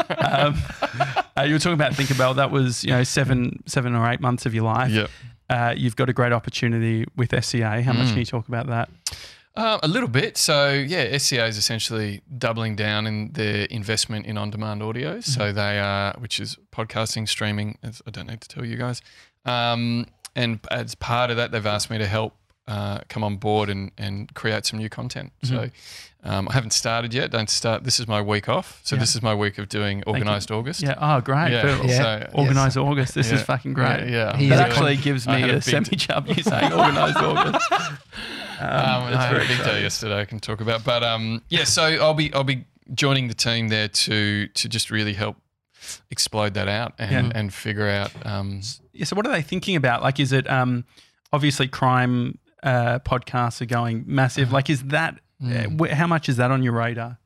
You were talking about Thinkerbell. That was 7 or 8 months of your life. Yep. You've got a great opportunity with SCA. How much can you talk about that? A little bit. So, yeah, SCA is essentially doubling down in their investment in on-demand audio. So they are, which is podcasting, streaming, as I don't need to tell you guys. And as part of that, they've asked me to help come on board and create some new content. So I haven't started yet. This is my week off. So this is my week of doing Organised August. Yeah. Oh, great. Yeah. So, Organised August. This is fucking great. Yeah. That actually gives me a semi-chub you saying Organised August. It's a big day yesterday I can talk about. But so I'll be joining the team there to just really help explode that out and figure out. So what are they thinking about? Like, is it obviously crime podcasts are going massive. Like, is that how much is that on your radar?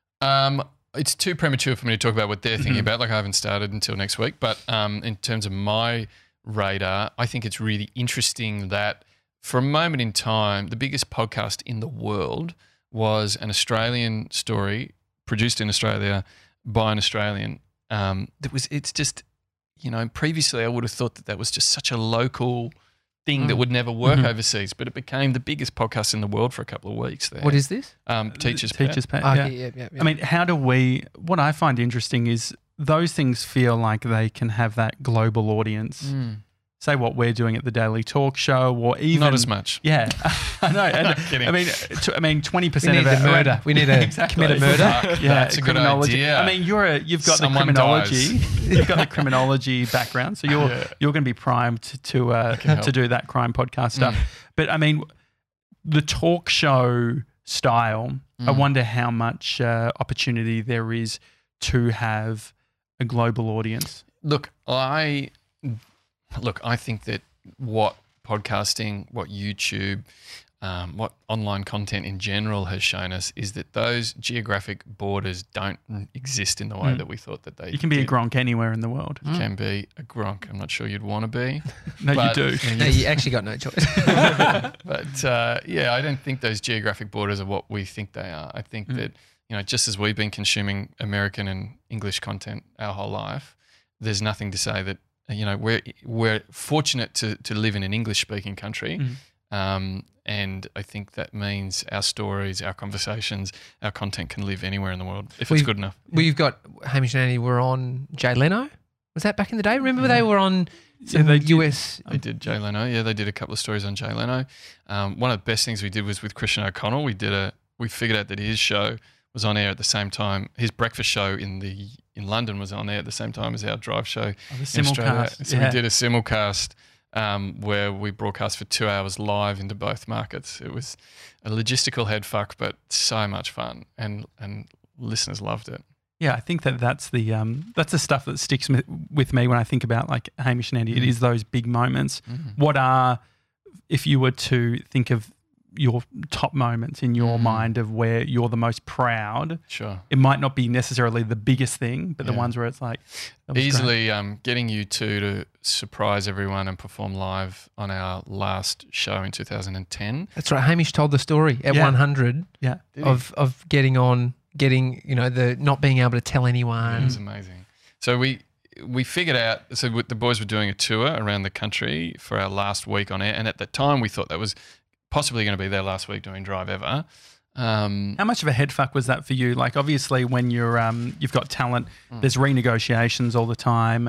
It's too premature for me to talk about what they're thinking about. Like, I haven't started until next week. But in terms of my radar, I think it's really interesting that for a moment in time, the biggest podcast in the world was an Australian story produced in Australia by an Australian. It's just, previously I would have thought that was just such a local thing that would never work overseas, but it became the biggest podcast in the world for a couple of weeks there. What is this? Teachers Pet. Okay, yeah. I mean, what I find interesting is those things feel like they can have that global audience. Say what we're doing at the Daily Talk Show, or even not as much. Yeah, I know. And, kidding. I mean, 20% We need of a murder. We need to commit a murder. That's a good idea. I mean, you've got Someone the criminology. dies. You've got the criminology background, so you're going to be primed to do that crime podcast stuff. But I mean, the talk show style. I wonder how much opportunity there is to have a global audience. Look, I think that what podcasting, what YouTube, what online content in general has shown us is that those geographic borders don't exist in the way that we thought that they You can be a Gronk anywhere in the world. You can be a Gronk. I'm not sure you'd want to be. No, you do. No, you actually got no choice. But, I don't think those geographic borders are what we think they are. I think that, just as we've been consuming American and English content our whole life, there's nothing to say that, we're fortunate to live in an English-speaking country, and I think that means our stories, our conversations, our content can live anywhere in the world if it's good enough. We've got Hamish and Andy were on Jay Leno. Was that back in the day? Remember they were on US? They did Jay Leno. Yeah, they did a couple of stories on Jay Leno. One of the best things we did was with Christian O'Connell. We figured out that his show was on air at the same time. His breakfast show in London was on air at the same time as our drive show in Australia. So we did a simulcast where we broadcast for 2 hours live into both markets. It was a logistical head fuck, but so much fun, and listeners loved it. Yeah, I think that's the stuff that sticks with me when I think about like Hamish and Andy. It is those big moments. What are, if you were to think of your top moments in your mind of where you're the most proud? Sure. It might not be necessarily the biggest thing, but the ones where it's like easily getting you to surprise everyone and perform live on our last show in 2010. That's right. Hamish told the story at 100 of getting the not being able to tell anyone. It was amazing. So we figured out, so the boys were doing a tour around the country for our last week on air. And at the time we thought that was possibly going to be their last week doing Drive Ever. How much of a head fuck was that for you? Like, obviously, when you're you've got talent, there's renegotiations all the time.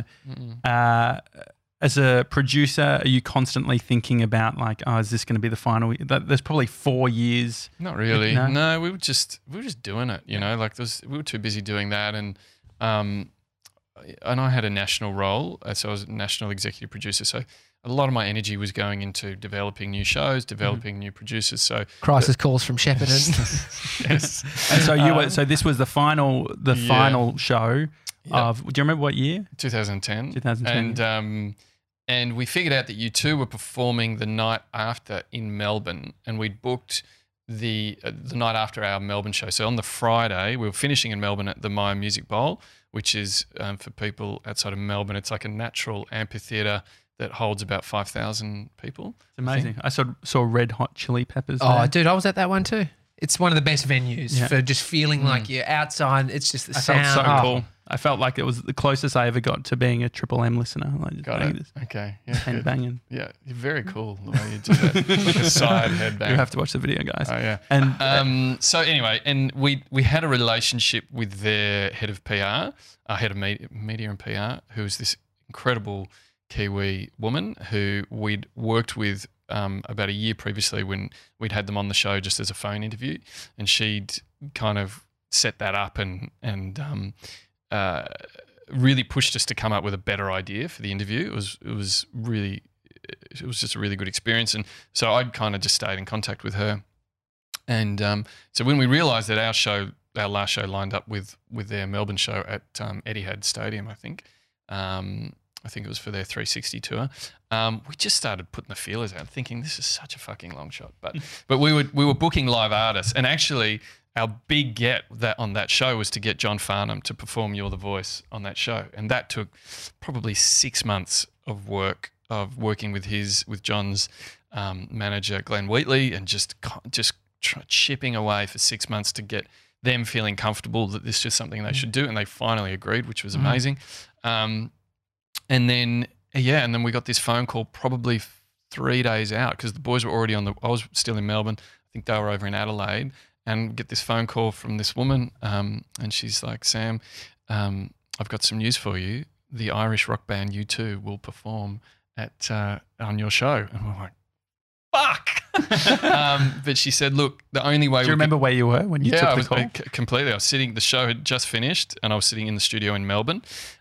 As a producer, are you constantly thinking about like, oh, is this going to be the final? There's probably 4 years. Not really. No, we were just doing it. You know, like we were too busy doing that, and I had a national role, so I was a national executive producer. So a lot of my energy was going into developing new shows, developing new producers. So crisis calls from Shepparton. yes. And so you were, so this was the final show of. Do you remember what year? 2010. 2010. And we figured out that U2 were performing the night after in Melbourne, and we'd booked the night after our Melbourne show. So on the Friday, we were finishing in Melbourne at the Myer Music Bowl, which is for people outside of Melbourne. It's like a natural amphitheatre that holds about 5,000 people. It's amazing. I saw Red Hot Chili Peppers. Oh, there. dude, I was at that one too. It's one of the best venues for just feeling like you're outside. It's just the sound. Felt so cool. I felt like it was the closest I ever got to being a Triple M listener. Like Got it. Okay. Yeah. Hand banging. Yeah. You're very cool the way you do that. Like a side headbang. You have to watch the video, guys. Oh, yeah. And so anyway, and we had a relationship with their head of PR, head of media and PR, who was this incredible Kiwi woman who we'd worked with about a year previously when we'd had them on the show just as a phone interview, and she'd kind of set that up and really pushed us to come up with a better idea for the interview. It was just a really good experience, and so I'd kind of just stayed in contact with her. And so when we realised that our last show lined up with their Melbourne show at Etihad Stadium, I think it was for their 360 tour. We just started putting the feelers out, thinking this is such a fucking long shot. But we were booking live artists, and actually our big get on that show was to get John Farnham to perform "You're the Voice" on that show, and that took probably 6 months of working with John's manager Glenn Wheatley, and just chipping away for 6 months to get them feeling comfortable that this is something they should do, and they finally agreed, which was amazing. And then we got this phone call probably 3 days out because the boys were already I was still in Melbourne. I think they were over in Adelaide, and get this phone call from this woman, and she's like, "Sam, I've got some news for you. The Irish rock band U2 will perform on your show." And we're like, fuck. But she said, "Look, the only way." Do you remember where you were when you took the call? Completely. I was sitting. The show had just finished, and I was sitting in the studio in Melbourne.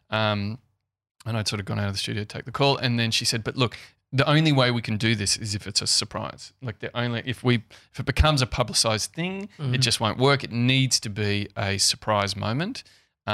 And I'd sort of gone out of the studio to take the call, and then she said, "But look, the only way we can do this is if it's a surprise. Like if it becomes a publicized thing, it just won't work. It needs to be a surprise moment.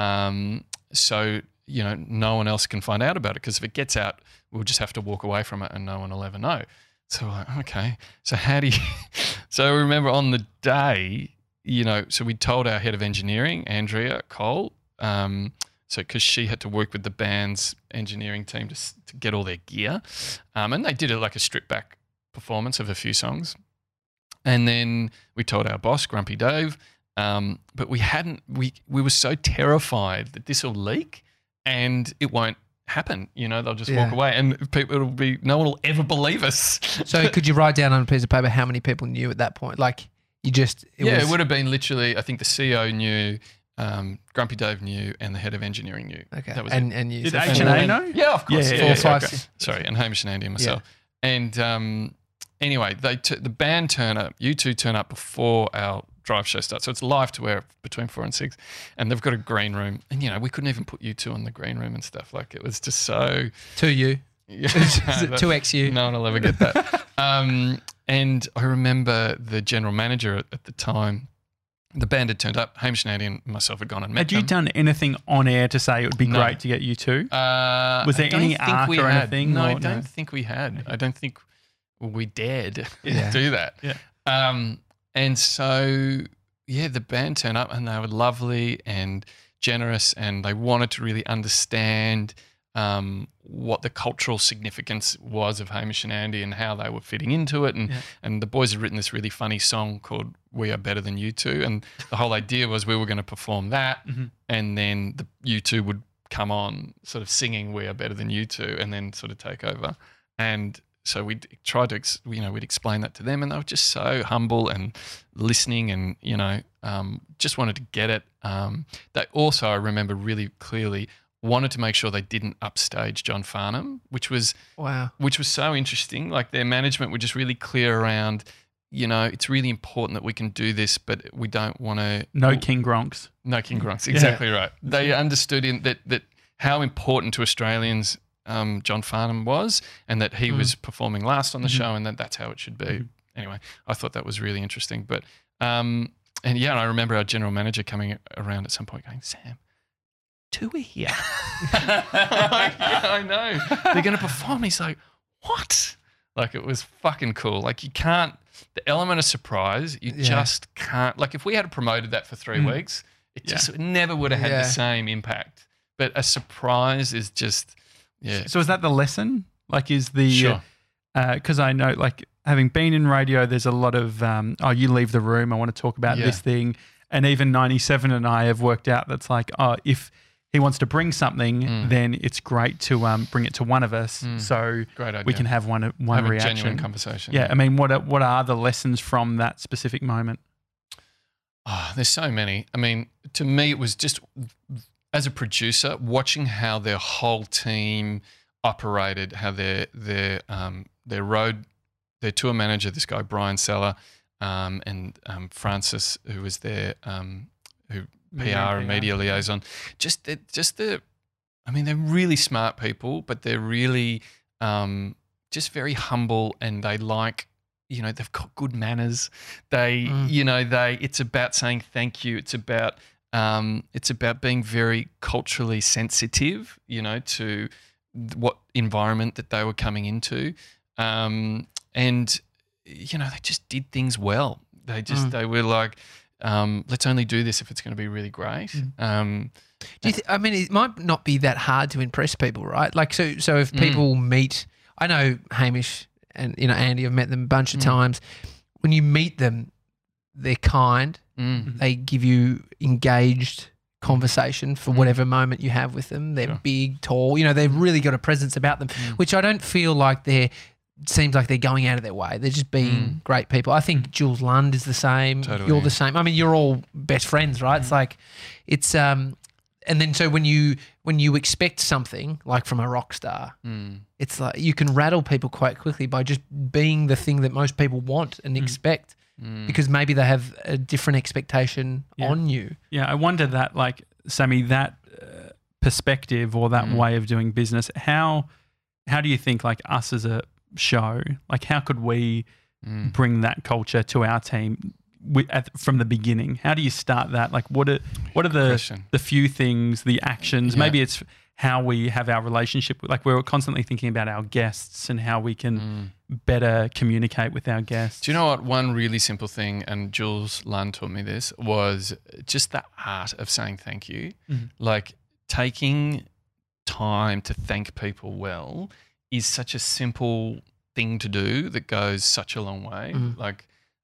So no one else can find out about it, because if it gets out, we'll just have to walk away from it, and no one will ever know." So we're like, okay. So how do you? So I remember on the day, so we told our head of engineering, Andrea Cole. So because she had to work with the band's engineering team to get all their gear. And they did it like a stripped back performance of a few songs. And then we told our boss, Grumpy Dave, but we were so terrified that this will leak and it won't happen. They'll just walk away, and no one will ever believe us. So could you write down on a piece of paper how many people knew at that point? Like it would have been literally, I think the CEO knew, Grumpy Dave knew, and the head of engineering knew. Okay. That was and you. Did H&A know? Yeah, of course. Yeah. Okay. Sorry, and Hamish and Andy and myself. Yeah. And anyway, the band turn up, U2 turn up before our drive show starts. So it's live to air between 4 and 6, and they've got a green room. And, we couldn't even put U2 on the green room and stuff. Like, it was just so... 2U. Yeah, 2XU. No one will ever get that. And I remember the general manager at the time, the band had turned up. Hamish and Andy and myself had gone and met Had them. you done anything on air to say it would be great to get U2? Was there any arc or anything? No, I don't think we had. I don't think we dared do that. Yeah. And so, the band turned up, and they were lovely and generous, and they wanted to really understand what the cultural significance was of Hamish and Andy and how they were fitting into it. And the boys had written this really funny song called "We Are Better Than U2." And the whole idea was we were going to perform that, and then the U2 would come on sort of singing "We Are Better Than You Two" and then sort of take over. And so we tried to, we'd explain that to them, and they were just so humble and listening, and just wanted to get it. They also, I remember really clearly, wanted to make sure they didn't upstage John Farnham, which was so interesting. Like their management were just really clear around, it's really important that we can do this, but we don't want to. No King Gronks. No King Gronks. Exactly right. They understood that how important to Australians John Farnham was, and that he was performing last on the show, and that's how it should be. Anyway, I thought that was really interesting. But and I remember our general manager coming around at some point going, "Sam, two are here." Like, yeah, I know. They're going to perform. He's like, "What?" Like, it was fucking cool. Like, you can't, the element of surprise, you just can't. Like, if we had promoted that for 3 weeks, it just never would have had the same impact. But a surprise is just, So is that the lesson? Like, is the, Sure. Because I know, like, having been in radio, there's a lot of, you leave the room, I want to talk about this thing. And even 97 and I have worked out that's like, if he wants to bring something, then it's great to bring it to one of us, so Great idea. we can have one have reaction. a genuine conversation. Yeah, I mean, what are the lessons from that specific moment? Oh, there's so many. I mean, to me, it was just, as a producer, watching how their whole team operated, how their tour manager, this guy Brian Seller, and Francis, who was their PR and media liaison. They're really smart people, but they're really just very humble, and they like, they've got good manners. It's about saying thank you. It's about being very culturally sensitive, to what environment that they were coming into. And they just did things well. They were like, let's only do this if it's going to be really great. Do you it might not be that hard to impress people, right? Like, so if people meet, I know Hamish and Andy, I've met them a bunch of times. When you meet them, they're kind. They give you engaged conversation for whatever moment you have with them. They're big, tall. They've really got a presence about them, which I don't feel like seems like they're going out of their way. They're just being great people. I think Jules Lund is the same. Totally. You're the same. I mean, you're all best friends, right? It's like, and then so when you expect something like from a rock star, it's like you can rattle people quite quickly by just being the thing that most people want and expect, because maybe they have a different expectation on you. Yeah, I wonder that, like, Sammy, that perspective or that way of doing business, how do you think, like, us as a show, like, how could we bring that culture to our team from the beginning? How do you start that? Like, what are the few things, the actions? Maybe it's how we have our relationship. Like, we're constantly thinking about our guests and how we can better communicate with our guests. Do you know what? One really simple thing, and Jules Lund taught me this, was just the art of saying thank you. Like, taking time to thank people well is such a simple thing to do that goes such a long way. Like,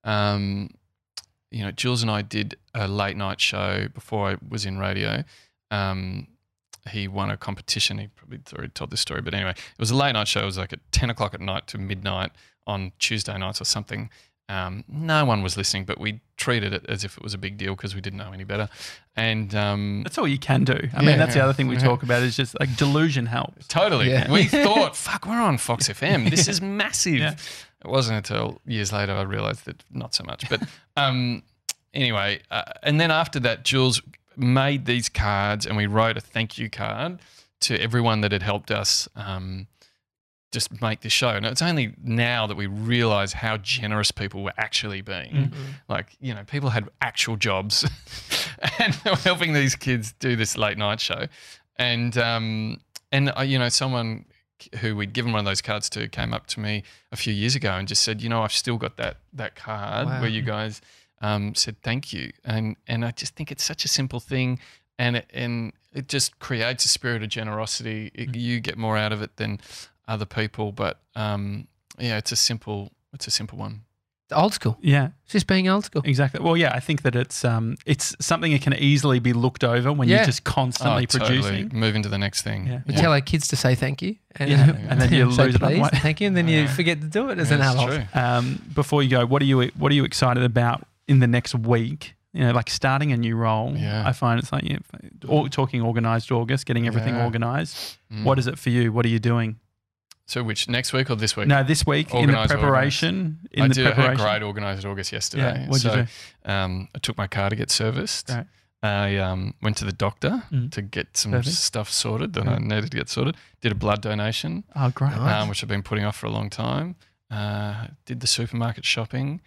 Jules and I did a late night show before I was in radio. He won a competition. He probably already told this story, but anyway, it was a late night show. It was like at 10 o'clock at night to midnight on Tuesday nights or something. No one was listening, but we treated it as if it was a big deal because we didn't know any better. And that's all you can do. I mean, that's the other thing we talk about is just like delusion helps. Totally. Yeah. We thought, fuck, we're on Fox FM. This is massive. Yeah. It wasn't until years later I realised that not so much. But anyway, and then after that, Jules made these cards and we wrote a thank you card to everyone that had helped us just make this show. And it's only now that we realise how generous people were actually being. Like, people had actual jobs and they were helping these kids do this late night show. And someone who we'd given one of those cards to came up to me a few years ago and just said, I've still got that card where you guys said thank you. And I just think it's such a simple thing, and it just creates a spirit of generosity. You get more out of it than other people, but it's a simple one. Old school. Yeah, It's just being old school. exactly. Well, yeah, I think that it's something that can easily be looked over when you're just constantly producing. Moving to the next thing. Yeah. We tell our kids to say thank you. And, And then you say lose it on the please, way. thank you, and then you forget to do it as an That's adult. true. Before you go, what are you excited about in the next week? Like starting a new role. Yeah. I find it's like talking organised August, getting everything organised. What is it for you? What are you doing? So which, next week or this week? No, this week in the preparation. I had a great organised August yesterday. Yeah, what'd you do? I took my car to get serviced. Right. I went to the doctor to get some stuff sorted that I needed to get sorted. Did a blood donation, Oh, great. which I've been putting off for a long time. Did the supermarket shopping.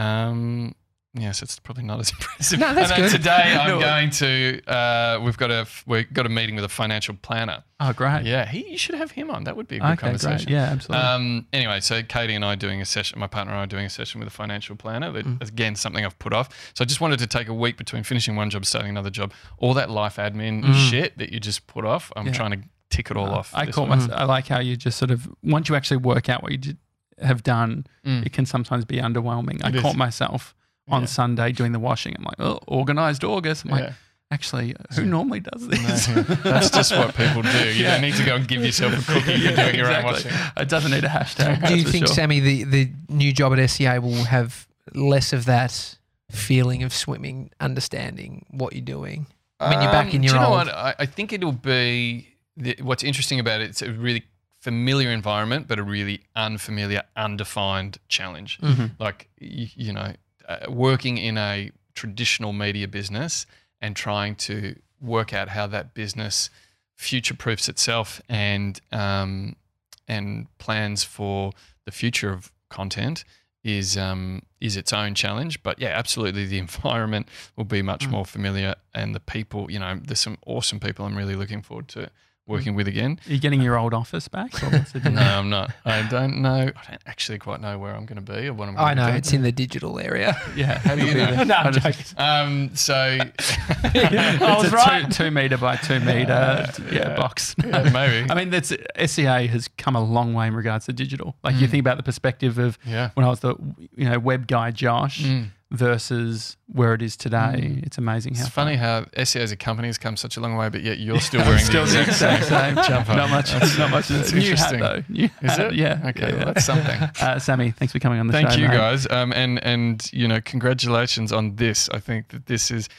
Yes, it's probably not as impressive. No, that's and then good. today I'm going to. We've got a meeting with a financial planner. Oh, great. Yeah, you should have him on. That would be a good conversation. Great. Yeah, absolutely. Anyway, so Katie and I doing a session. My partner and I doing a session with a financial planner. That, again, something I've put off. So I just wanted to take a week between finishing one job, starting another job. All that life admin shit that you just put off. I'm trying to tick it all off. I like how you just sort of once you actually work out what you have done, it can sometimes be underwhelming. I caught myself on Sunday doing the washing. I'm like, oh, organised August. I'm like, actually, who normally does this? No, that's just what people do. You don't need to go and give yourself a cookie for doing your own washing. It doesn't need a hashtag. Do you think, Sammy, the new job at SCA will have less of that feeling of swimming, understanding what you're doing when you're back in your do you know old? what? I think it'll be what's interesting about it. It's a really familiar environment, but a really unfamiliar, undefined challenge. Like working in a traditional media business and trying to work out how that business future-proofs itself and plans for the future of content is its own challenge. But yeah, absolutely, the environment will be much more familiar, and the people. There's some awesome people I'm really looking forward to working with again. Are you getting your old office back? Or what's it doing? No, I'm not. I don't know. I don't actually quite know where I'm going to be or what I'm going to do. I know, it's in the digital area. Yeah. How do you know? No, I'm joking. So I was right. 2 metre by 2 metre box. yeah, maybe. I mean, SCA has come a long way in regards to digital. Like you think about the perspective of when I was the web guy Josh versus where it is today. It's amazing how it's funny how SCA as a company has come such a long way, but yet you're still wearing the exact same jumper. Not much. That's New interesting. hat, though. New Is hat, it? Yeah. Okay, yeah. well, that's something. Sammy, thanks for coming on the show. Thank you, mate. guys. And congratulations on this. I think that this is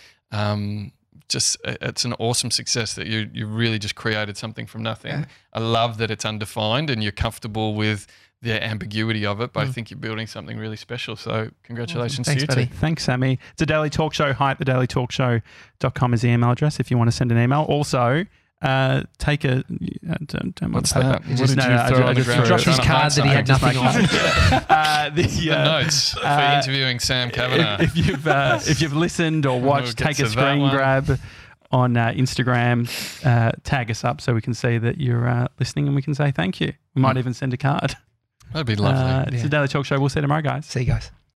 it's an awesome success that you really just created something from nothing. Yeah. I love that it's undefined and you're comfortable with the ambiguity of it, but I think you're building something really special. So congratulations Thanks, to you buddy. two. Thanks, Sammy. It's a Daily Talk Show. Hi at thedailytalkshow.com is the email address if you want to send an email. Also, take a... don't What's that? What did you throw on the ground? Dropped his card that he had nothing on. The notes for interviewing Sam Kavanagh. If you've listened or watched, take a screen grab on Instagram, tag us up so we can see that you're listening and we can say thank you. We might even send a card. That'd be lovely. It's a Daily Talk Show. We'll see you tomorrow, guys. See you guys.